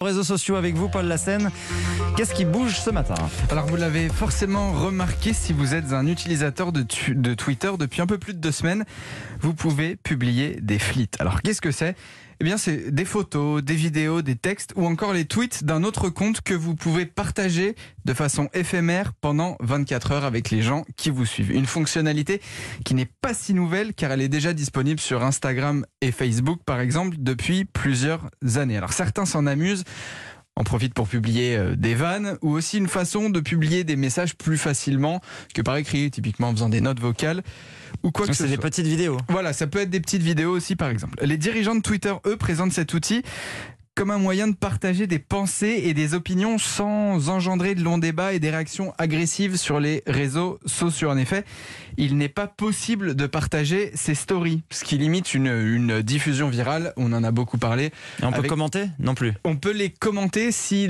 Réseaux sociaux avec vous, Paul Lassène. Qu'est-ce qui bouge ce matin? Alors vous l'avez forcément remarqué, si vous êtes un utilisateur de Twitter depuis un peu plus de 2 semaines, vous pouvez publier des flits. Alors qu'est-ce que c'est? Eh bien c'est des photos, des vidéos, des textes ou encore les tweets d'un autre compte que vous pouvez partager de façon éphémère pendant 24 heures avec les gens qui vous suivent. Une fonctionnalité qui n'est pas si nouvelle car elle est déjà disponible sur Instagram et Facebook par exemple depuis plusieurs années. Alors certains s'en amusent, en profitent pour publier des vannes ou aussi une façon de publier des messages plus facilement que par écrit, typiquement en faisant des notes vocales ou quoi que ce soit. C'est des petites vidéos. Voilà, ça peut être des petites vidéos aussi par exemple. Les dirigeants de Twitter, eux, présentent cet outil comme un moyen de partager des pensées et des opinions sans engendrer de longs débats et des réactions agressives sur les réseaux sociaux. En effet, il n'est pas possible de partager ses stories, ce qui limite une diffusion virale. On en a beaucoup parlé. Et on peut commenter? Non plus. On peut les commenter si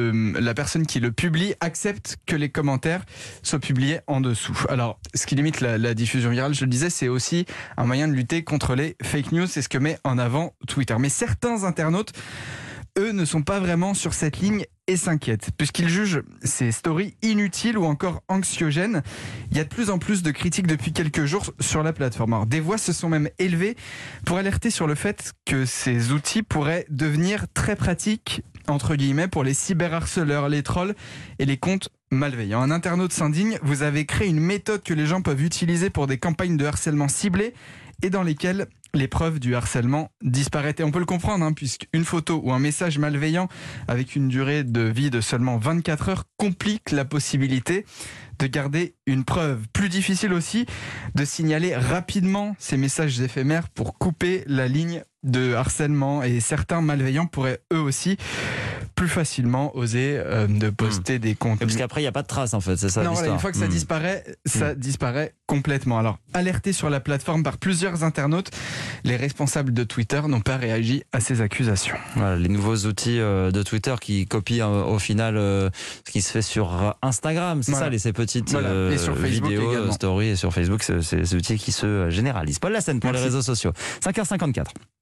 la personne qui le publie accepte que les commentaires soient publiés en dessous. Alors, ce qui limite la diffusion virale, je le disais, c'est aussi un moyen de lutter contre les fake news. C'est ce que met en avant Twitter. Mais certains internautes, eux, ne sont pas vraiment sur cette ligne et s'inquiètent, puisqu'ils jugent ces stories inutiles ou encore anxiogènes. Il y a de plus en plus de critiques depuis quelques jours sur la plateforme. Alors, des voix se sont même élevées pour alerter sur le fait que ces outils pourraient devenir très pratiques, entre guillemets, pour les cyberharceleurs, les trolls et les comptes malveillants. Un internaute s'indigne: vous avez créé une méthode que les gens peuvent utiliser pour des campagnes de harcèlement ciblées et dans lesquelles les preuves du harcèlement disparaissent. Et on peut le comprendre, puisqu'une photo ou un message malveillant avec une durée de vie de seulement 24 heures complique la possibilité de garder une preuve. Plus difficile aussi de signaler rapidement ces messages éphémères pour couper la ligne de harcèlement. Et certains malveillants pourraient eux aussi plus facilement oser de poster des contenus. Parce qu'après, il n'y a pas de trace en fait, c'est ça l'histoire. l'histoire. Une fois que ça disparaît, ça disparaît complètement. Alors, alertés sur la plateforme par plusieurs internautes, les responsables de Twitter n'ont pas réagi à ces accusations. Voilà, les nouveaux outils de Twitter qui copient au final ce qui se fait sur Instagram, c'est ça, ces petites et sur vidéos, également. Stories et sur Facebook, c'est des outils qui se généralisent. Paul Lassène pour les réseaux sociaux. 5h54.